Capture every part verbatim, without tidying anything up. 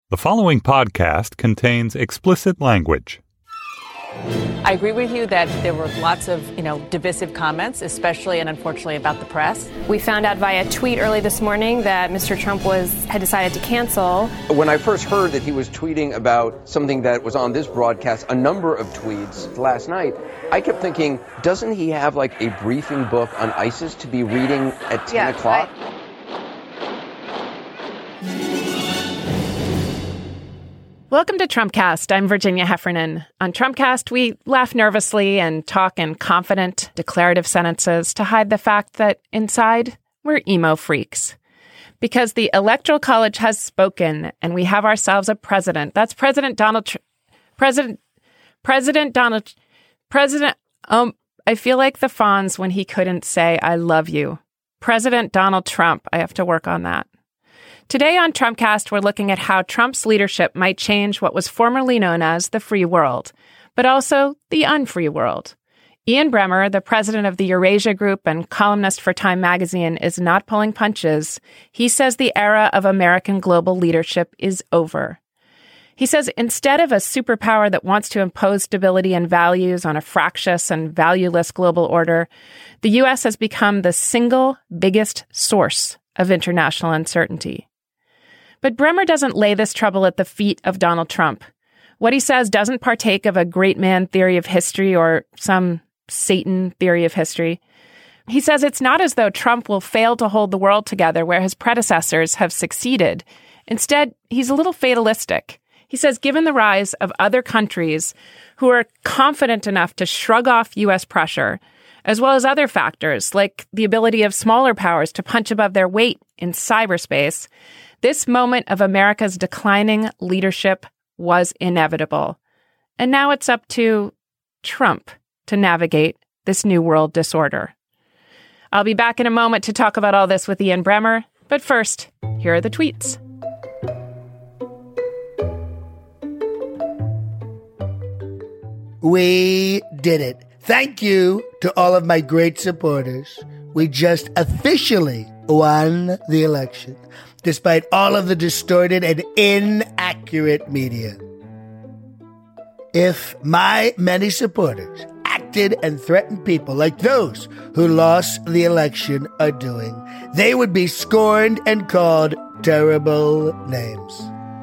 The following podcast contains explicit language. I agree with you that there were lots of, you know, divisive comments, especially and unfortunately about the press. We found out via tweet early this morning that Mister Trump was had decided to cancel. When I first heard that he was tweeting about something that was on this broadcast, a number of tweets last night, I kept thinking, doesn't he have like a briefing book on ISIS to be reading at ten yeah, o'clock? I- Welcome to Trumpcast. I'm Virginia Heffernan. On Trumpcast, we laugh nervously and talk in confident, declarative sentences to hide the fact that inside, we're emo freaks. Because the Electoral College has spoken, and we have ourselves a president. That's President Donald Trump. President, President Donald, President, um, I feel like the Fonz when he couldn't say, I love you. President Donald Trump. I have to work on that. Today on Trumpcast, we're looking at how Trump's leadership might change what was formerly known as the free world, but also the unfree world. Ian Bremmer, the president of the Eurasia Group and columnist for Time magazine, is not pulling punches. He says the era of American global leadership is over. He says instead of a superpower that wants to impose stability and values on a fractious and valueless global order, the U S has become the single biggest source of international uncertainty. But Bremmer doesn't lay this trouble at the feet of Donald Trump. What he says doesn't partake of a great man theory of history or some Satan theory of history. He says it's not as though Trump will fail to hold the world together where his predecessors have succeeded. Instead, he's a little fatalistic. He says given the rise of other countries who are confident enough to shrug off U S pressure, as well as other factors like the ability of smaller powers to punch above their weight in cyberspace, this moment of America's declining leadership was inevitable. And now it's up to Trump to navigate this new world disorder. I'll be back in a moment to talk about all this with Ian Bremmer. But first, here are the tweets. We did it. Thank you to all of my great supporters. We just officially won the election, despite all of the distorted and inaccurate media. If my many supporters acted and threatened people like those who lost the election are doing, they would be scorned and called terrible names.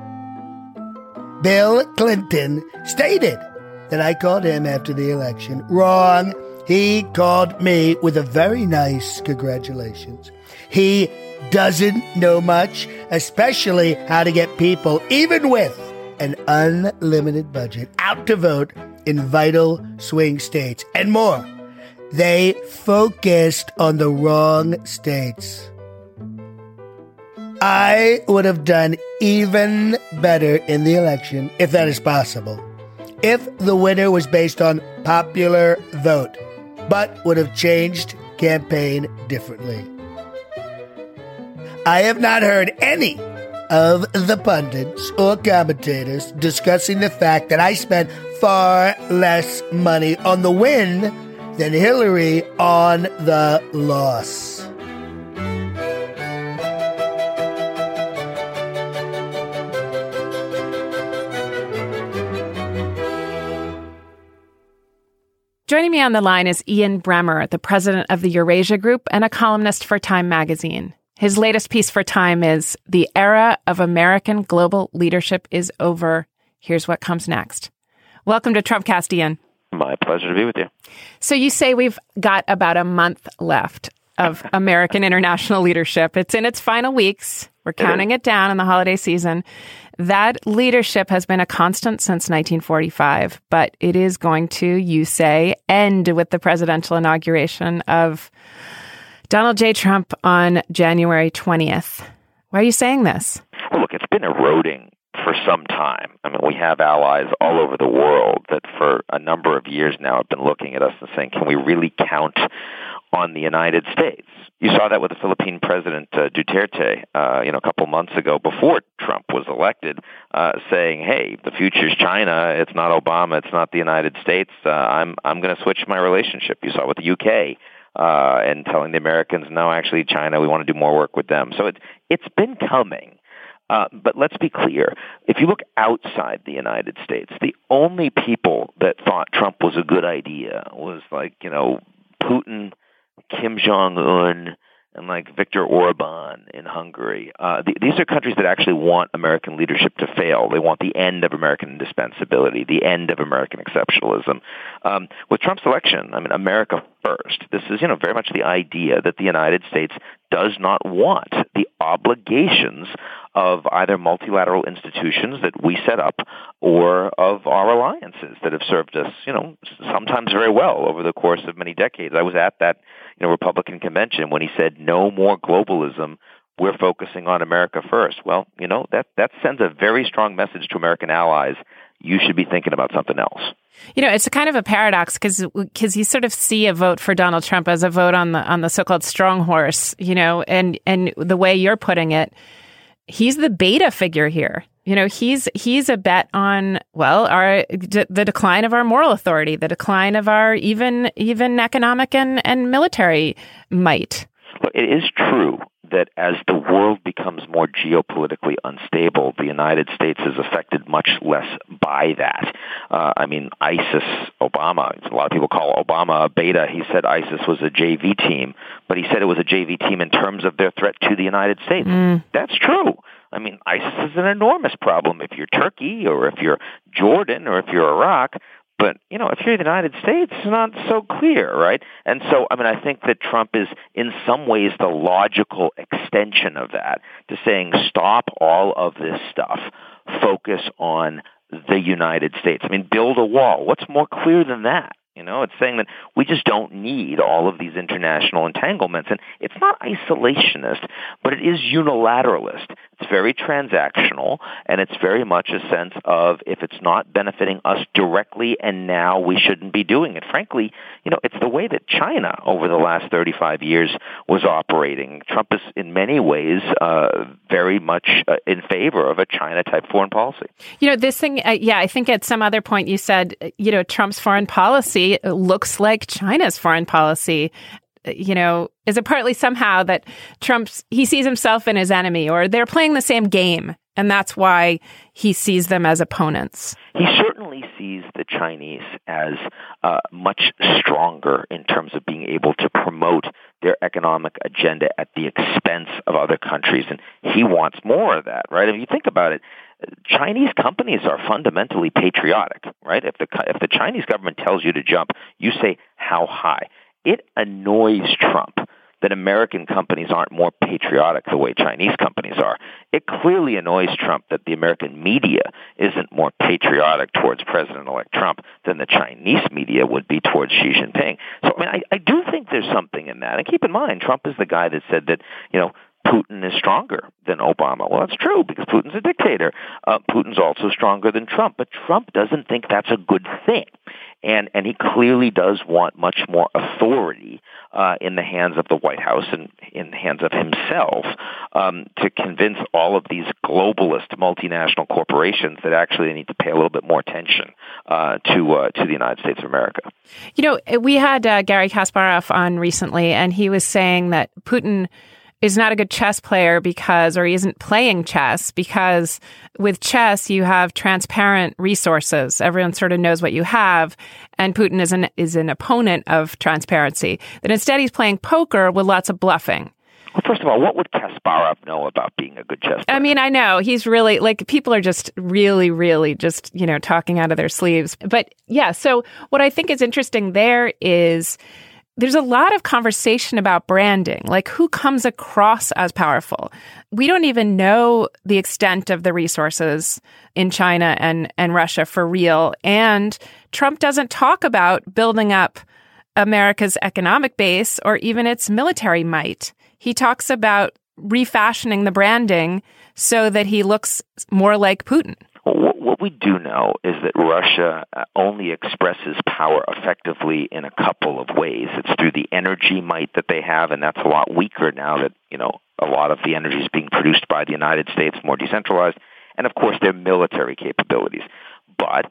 Bill Clinton stated that I called him after the election. Wrong. He called me with a very nice congratulations. He doesn't know much, especially how to get people, even with an unlimited budget, out to vote in vital swing states and more. They focused on the wrong states. I would have done even better in the election, if that is possible, if the winner was based on popular vote, but would have changed campaign differently. I have not heard any of the pundits or commentators discussing the fact that I spent far less money on the win than Hillary on the loss. Joining me on the line is Ian Bremmer, the president of the Eurasia Group and a columnist for Time magazine. His latest piece for Time is The Era of American Global Leadership is Over. Here's what comes next. Welcome to Trumpcast, Ian. My pleasure to be with you. So you say we've got about a month left of American international leadership. It's in its final weeks. We're counting it down in the holiday season. That leadership has been a constant since nineteen forty-five, but it is going to, you say, end with the presidential inauguration of Donald J. Trump on January twentieth. Why are you saying this? Well, look, it's been eroding for some time. I mean, we have allies all over the world that for a number of years now have been looking at us and saying, can we really count on the United States? You saw that with the Philippine President uh, Duterte, uh, you know, a couple months ago before Trump was elected, uh, saying, "Hey, the future's China. It's not Obama. It's not the United States. Uh, I'm I'm going to switch my relationship." You saw it with the U K, uh, and telling the Americans, "No, actually, China. We want to do more work with them." So it's it's been coming. Uh, but let's be clear. If you look outside the United States, the only people that thought Trump was a good idea was like, you know, Putin, Kim Jong-un, and like Viktor Orban in Hungary. Uh, th- these are countries that actually want American leadership to fail. They want the end of American indispensability, the end of American exceptionalism. Um, with Trump's election, I mean, America first. This is, you know, very much the idea that the United States does not want the obligations of either multilateral institutions that we set up or of our alliances that have served us, you know, sometimes very well over the course of many decades. I was at that, you know, Republican convention when he said, no more globalism. We're focusing on America first. Well, you know, that, that sends a very strong message to American allies. You should be thinking about something else. You know, it's a kind of a paradox because because you sort of see a vote for Donald Trump as a vote on the on the so-called strong horse, you know, and and the way you're putting it, he's the beta figure here. You know, he's he's a bet on, well, our d- the decline of our moral authority, the decline of our even even economic and, and military might. Look, it is true that as the world becomes more geopolitically unstable, the United States is affected much less by that. Uh, I mean, ISIS, Obama, a lot of people call Obama a beta. He said ISIS was a J V team, but he said it was a J V team in terms of their threat to the United States. Mm. That's true. I mean, ISIS is an enormous problem if you're Turkey or if you're Jordan or if you're Iraq. But, you know, if you're the United States, it's not so clear, right? And so, I mean, I think that Trump is in some ways the logical extension of that, to saying stop all of this stuff, focus on the United States. I mean, build a wall. What's more clear than that? You know, it's saying that we just don't need all of these international entanglements. And it's not isolationist, but it is unilateralist. It's very transactional, and it's very much a sense of if it's not benefiting us directly and now, we shouldn't be doing it. Frankly, you know, it's the way that China over the last thirty-five years was operating. Trump is in many ways uh, very much uh, in favor of a China-type foreign policy. You know, this thing, uh, yeah, I think at some other point you said, you know, Trump's foreign policy looks like China's foreign policy. You know, is it partly somehow that Trump's, he sees himself in his enemy, or they're playing the same game, and that's why he sees them as opponents? He certainly sees the Chinese as uh, much stronger in terms of being able to promote their economic agenda at the expense of other countries, and he wants more of that, right? If you think about it, Chinese companies are fundamentally patriotic, right? If the if the Chinese government tells you to jump, you say, how high? It annoys Trump that American companies aren't more patriotic the way Chinese companies are. It clearly annoys Trump that the American media isn't more patriotic towards President-elect Trump than the Chinese media would be towards Xi Jinping. So, I mean, I, I do think there's something in that. And keep in mind, Trump is the guy that said that, you know, Putin is stronger than Obama. Well, that's true because Putin's a dictator. Uh, Putin's also stronger than Trump, but Trump doesn't think that's a good thing. And and he clearly does want much more authority uh, in the hands of the White House and in the hands of himself um, to convince all of these globalist multinational corporations that actually they need to pay a little bit more attention uh, to uh, to the United States of America. You know, we had uh, Garry Kasparov on recently, and he was saying that Putin is not a good chess player because, or he isn't playing chess because with chess, you have transparent resources. Everyone sort of knows what you have. And Putin is an, is an opponent of transparency. That instead he's playing poker with lots of bluffing. Well, first of all, what would Kasparov know about being a good chess player? I mean, I know he's really like people are just really, really just, you know, talking out of their sleeves. But yeah, so what I think is interesting there is there's a lot of conversation about branding, like who comes across as powerful. We don't even know the extent of the resources in China and, and Russia for real. And Trump doesn't talk about building up America's economic base or even its military might. He talks about refashioning the branding so that he looks more like Putin. What we do know is that Russia only expresses power effectively in a couple of ways. It's through the energy might that they have, and that's a lot weaker now that, you know, a lot of the energy is being produced by the United States, more decentralized, and of course their military capabilities. But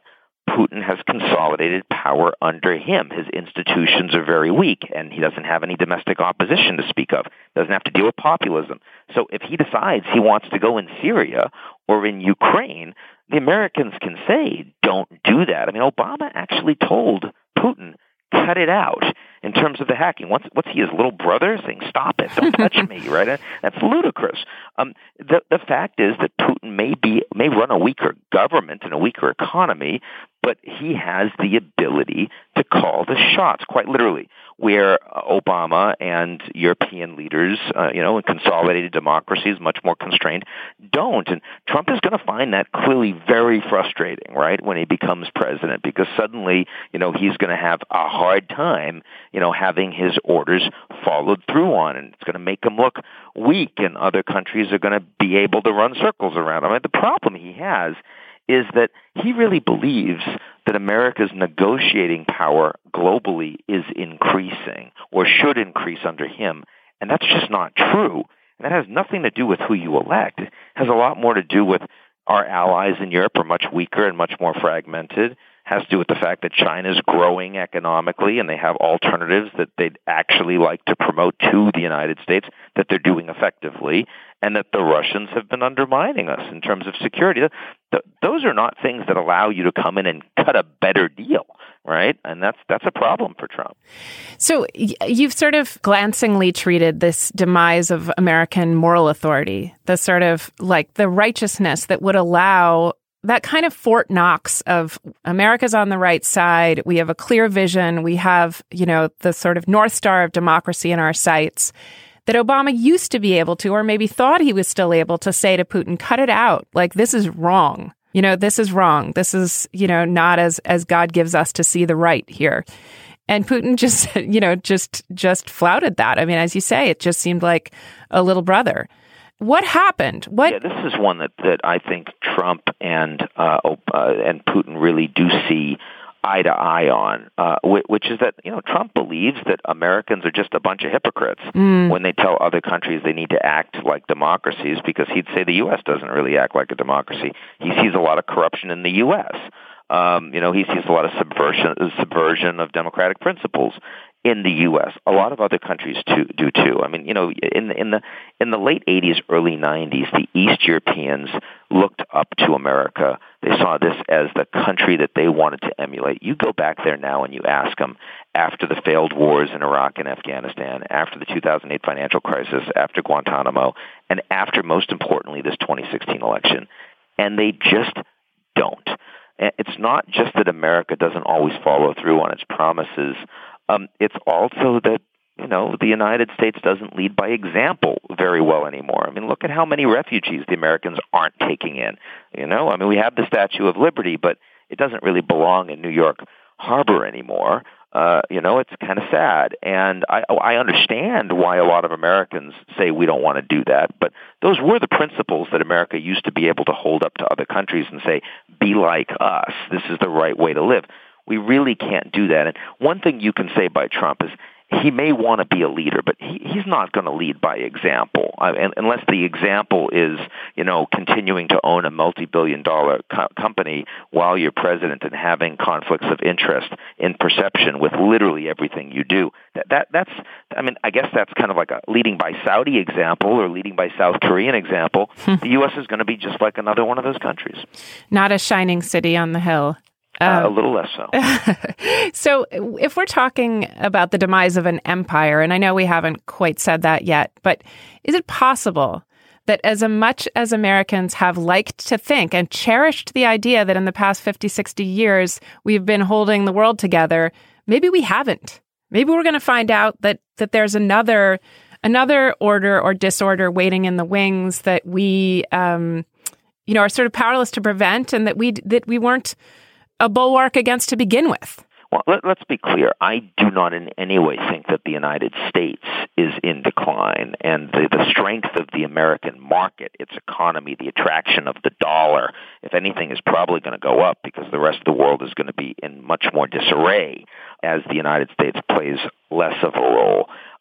Putin has consolidated power under him. His institutions are very weak, and he doesn't have any domestic opposition to speak of. Doesn't have to deal with populism. So if he decides he wants to go in Syria or in Ukraine, the Americans can say, don't do that. I mean, Obama actually told Putin, cut it out in terms of the hacking. What's, what's he, his little brother, saying, stop it, don't touch me, right? That's ludicrous. Um, the, the fact is that Putin may be may run a weaker government and a weaker economy, but he has the ability to call the shots, quite literally, where Obama and European leaders, uh, you know, in consolidated democracies, much more constrained, don't. And Trump is going to find that clearly very frustrating, right, when he becomes president, because suddenly, you know, he's going to have a hard time, you know, having his orders followed through on, and it's going to make him look weak, and other countries are going to be able to run circles around him. I mean, the problem he has is that he really believes that America's negotiating power globally is increasing or should increase under him, and that's just not true. And that has nothing to do with who you elect. It has a lot more to do with our allies in Europe are much weaker and much more fragmented. It has to do with the fact that China's growing economically and they have alternatives that they'd actually like to promote to the United States that they're doing effectively, and that the Russians have been undermining us in terms of security. Those are not things that allow you to come in and cut a better deal, right? And that's that's a problem for Trump. So you've sort of glancingly treated this demise of American moral authority, the sort of like the righteousness that would allow that kind of Fort Knox of America's on the right side. We have a clear vision. We have, you know, the sort of North Star of democracy in our sights that Obama used to be able to, or maybe thought he was still able to say to Putin, cut it out. Like, this is wrong. You know, this is wrong. This is, you know, not as, as God gives us to see the right here. And Putin just, you know, just, just flouted that. I mean, as you say, it just seemed like a little brother. What happened? What? Yeah, this is one that, that I think Trump and uh, uh, and Putin really do see eye to eye on, uh, which is that, you know, Trump believes that Americans are just a bunch of hypocrites mm. when they tell other countries they need to act like democracies, because he'd say the U S doesn't really act like a democracy. He sees a lot of corruption in the U S. Um, you know, he sees a lot of subversion, subversion of democratic principles in the U S. A lot of other countries too, do too. I mean, you know, in the in the in the late eighties, early nineties, the East Europeans looked up to America. They saw this as the country that they wanted to emulate. You go back there now and you ask them, after the failed wars in Iraq and Afghanistan, after the two thousand eight financial crisis, after Guantanamo, and after, most importantly, this twenty sixteen election, and they just don't. It's not just that America doesn't always follow through on its promises. Um, it's also that, you know, the United States doesn't lead by example very well anymore. I mean, look at how many refugees the Americans aren't taking in. You know, I mean, we have the Statue of Liberty, but it doesn't really belong in New York Harbor anymore. Uh, you know, it's kind of sad. And I, I understand why a lot of Americans say we don't want to do that, but those were the principles that America used to be able to hold up to other countries and say, be like us. This is the right way to live. We really can't do that. And one thing you can say by Trump is he may want to be a leader, but he, he's not going to lead by example, uh, and, unless the example is, you know, continuing to own a multi-billion dollar co- company while you're president and having conflicts of interest in perception with literally everything you do. That, that that's, I mean, I guess that's kind of like a leading by Saudi example or leading by South Korean example. The U S is going to be just like another one of those countries. Not a shining city on the hill. Uh, a little less so. So if we're talking about the demise of an empire, and I know we haven't quite said that yet, but is it possible that as much as Americans have liked to think and cherished the idea that in the past fifty, sixty years we've been holding the world together, maybe we haven't? Maybe we're going to find out that that there's another another order or disorder waiting in the wings that we, um, you know, are sort of powerless to prevent, and that we that we weren't a bulwark against to begin with. Well, let, let's be clear. I do not in any way think that the United States is in decline, and the, the strength of the American market, its economy, the attraction of the dollar, if anything, is probably going to go up because the rest of the world is going to be in much more disarray as the United States plays less of a role.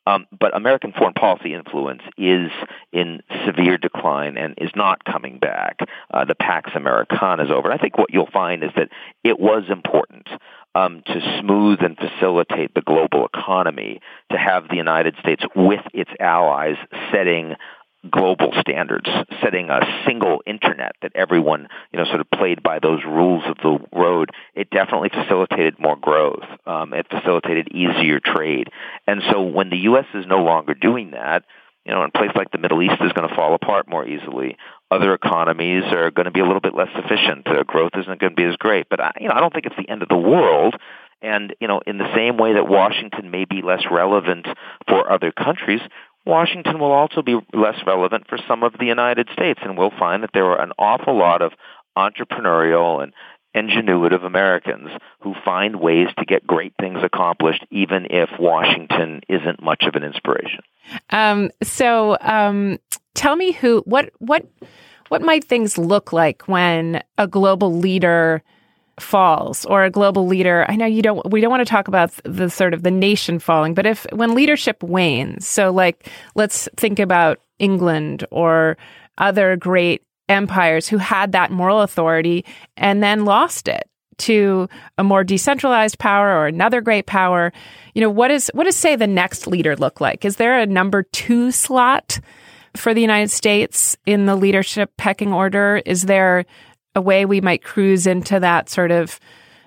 Um, but American foreign policy influence is in severe decline and is not coming back. Uh, the Pax Americana is over. And I think what you'll find is that it was important um, to smooth and facilitate the global economy, to have the United States with its allies setting global standards, setting a single internet that everyone, you know, sort of played by those rules of the road. It definitely facilitated more growth. Um, it facilitated easier trade. And so when the U S is no longer doing that, you know, in a place like the Middle East is going to fall apart more easily. Other economies are going to be a little bit less efficient. Uh, growth isn't going to be as great. But, I, you know, I don't think it's the end of the world. And, you know, in the same way that Washington may be less relevant for other countries, Washington will also be less relevant for some of the United States, and we'll find that there are an awful lot of entrepreneurial and ingenuitive Americans who find ways to get great things accomplished, even if Washington isn't much of an inspiration. Um, so, um, tell me who, what, what, what might things look like when a global leader falls, or a global leader? I know you don't, we don't want to talk about the sort of the nation falling, but if, when leadership wanes, so like, let's think about England or other great empires who had that moral authority and then lost it to a more decentralized power or another great power. You know, what is, what does, say, the next leader look like? Is there a number two slot for the United States in the leadership pecking order? Is there a way we might cruise into that sort of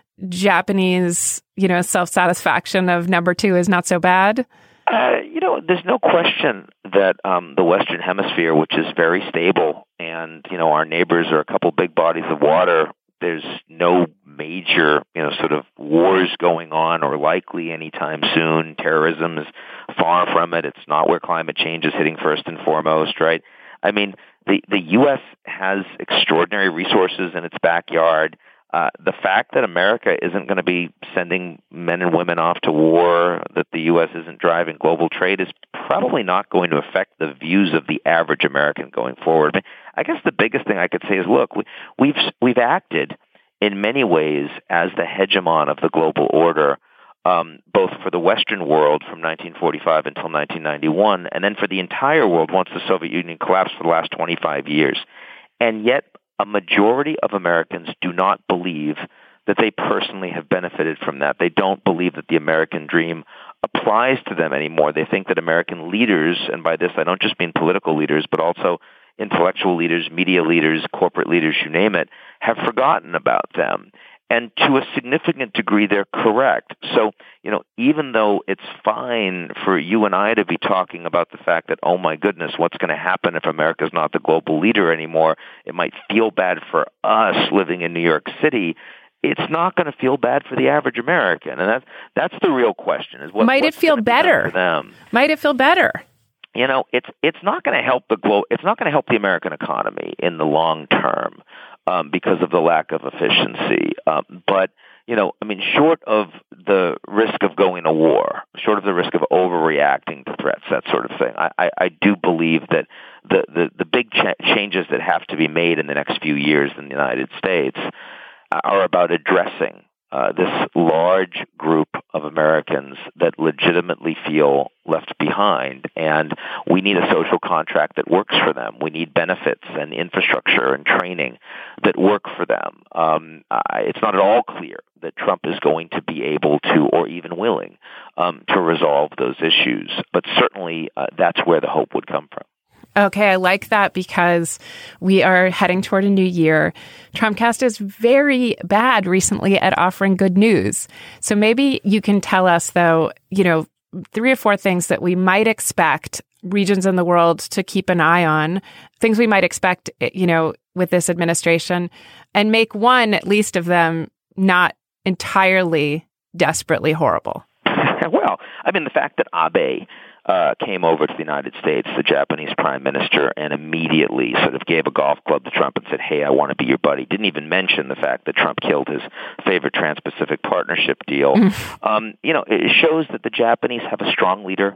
Japanese, you know, self-satisfaction of number two is not so bad? Uh, you know, there's no question that um, the Western Hemisphere, which is very stable, and, you know, our neighbors are a couple big bodies of water. There's no major, you know, sort of wars going on or likely anytime soon. Terrorism is far from it. It's not where climate change is hitting first and foremost, right? I mean, the, the U S has extraordinary resources in its backyard. Uh, the fact that America isn't going to be sending men and women off to war, that the U S isn't driving global trade, is probably not going to affect the views of the average American going forward. I mean, I guess the biggest thing I could say is, look, we, we've we've acted in many ways as the hegemon of the global order, um, both for the Western world from nineteen forty-five until nineteen ninety-one, and then for the entire world once the Soviet Union collapsed for the last twenty-five years. And yet, a majority of Americans do not believe that they personally have benefited from that. They don't believe that the American dream applies to them anymore. They think that American leaders, and by this I don't just mean political leaders, but also intellectual leaders, media leaders, corporate leaders, you name it, have forgotten about them. And to a significant degree, they're correct. So, you know, even though it's fine for you and I to be talking about the fact that, oh my goodness, what's going to happen if America's not the global leader anymore? It might feel bad for us living in New York City. It's not going to feel bad for the average American. And that's, that's the real question. Is what, Might it feel better? For them. Might it feel better? You know, it's, it's not going to help the glo- it's not going to help the American economy in the long term. Um, because of the lack of efficiency. Um, but, you know, I mean, short of the risk of going to war, short of the risk of overreacting to threats, that sort of thing, I, I, I do believe that the, the, the big ch- changes that have to be made in the next few years in the United States are about addressing uh, this large group of Americans that legitimately feel left behind, and we need a social contract that works for them. We need benefits and infrastructure and training that work for them. Um, uh, it's not at all clear that Trump is going to be able to, or even willing, um, to resolve those issues, but certainly uh, that's where the hope would come from. Okay, I like that because we are heading toward a new year. Trumpcast is very bad recently at offering good news. So maybe you can tell us, though, you know, three or four things that we might expect regions in the world to keep an eye on, things we might expect, you know, with this administration, and make one, at least of them, not entirely desperately horrible. Well, I mean, the fact that Abe Uh, came over to the United States, the Japanese prime minister, and immediately sort of gave a golf club to Trump and said, hey, I want to be your buddy. Didn't even mention the fact that Trump killed his favorite Trans-Pacific Partnership deal. um, you know, it shows that the Japanese have a strong leader.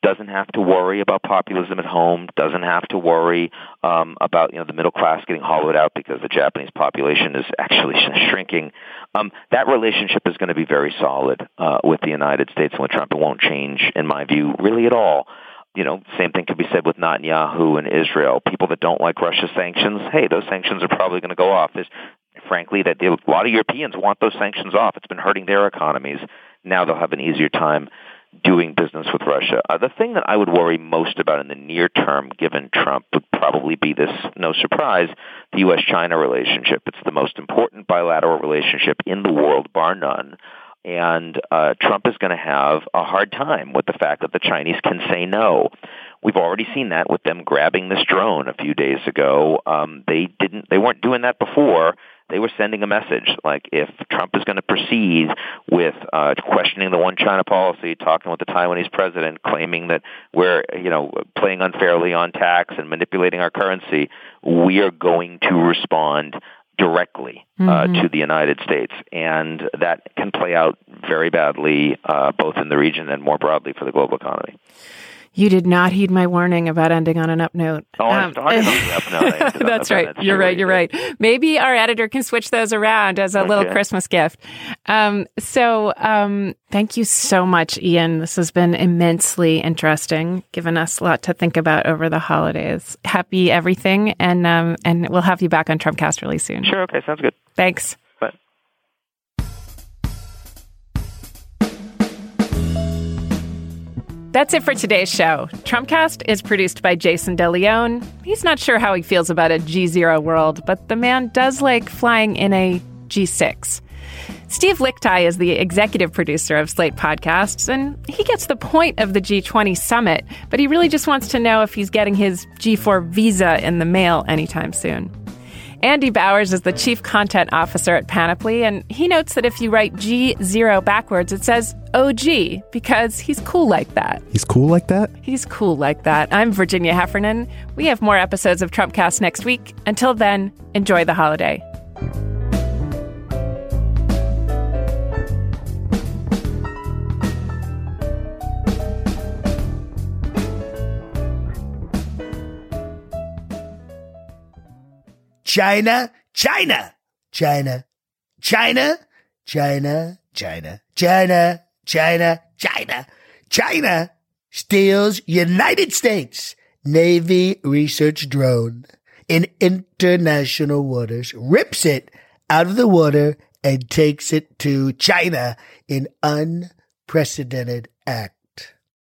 doesn't have to worry about populism at home, doesn't have to worry um, about you know the middle class getting hollowed out because the Japanese population is actually shrinking. Um, that relationship is going to be very solid uh, with the United States and with Trump. It won't change, in my view, really at all. You know, same thing could be said with Netanyahu and Israel. People that don't like Russia's sanctions, hey, those sanctions are probably going to go off. There's, frankly, that a lot of Europeans want those sanctions off. It's been hurting their economies. Now they'll have an easier time doing business with Russia. Uh, the thing that I would worry most about in the near term, given Trump, would probably be this, no surprise, the U S China relationship. It's the most important bilateral relationship in the world, bar none. And uh, Trump is going to have a hard time with the fact that the Chinese can say no. We've already seen that with them grabbing this drone a few days ago. Um, they didn't. They weren't doing that before. They were sending a message like, if Trump is going to proceed with uh, questioning the one China policy, talking with the Taiwanese president, claiming that we're, you know, playing unfairly on tax and manipulating our currency, we are going to respond directly uh, mm-hmm. to the United States. And that can play out very badly, uh, both in the region and more broadly for the global economy. You did not heed my warning about ending on an up note. Oh, um, I started on the up note. That's right. You're right. You're right. Maybe our editor can switch those around as a okay. little Christmas gift. Um, so um, thank you so much, Ian. This has been immensely interesting, given us a lot to think about over the holidays. Happy everything, and um, and we'll have you back on Trumpcast really soon. Sure. Okay. Sounds good. Thanks. Bye. That's it for today's show. Trumpcast is produced by Jason DeLeon. He's not sure how he feels about a G zero world, but the man does like flying in a G six. Steve Lickteig is the executive producer of Slate Podcasts, and he gets the point of the G twenty summit, but he really just wants to know if he's getting his G four visa in the mail anytime soon. Andy Bowers is the chief content officer at Panoply, and he notes that if you write G zero backwards, it says O G, because he's cool like that. He's cool like that? He's cool like that. I'm Virginia Heffernan. We have more episodes of Trumpcast next week. Until then, enjoy the holiday. China, China, China, China, China, China, China, China, China, China steals United States Navy research drone in international waters, rips it out of the water, and takes it to China in unprecedented act.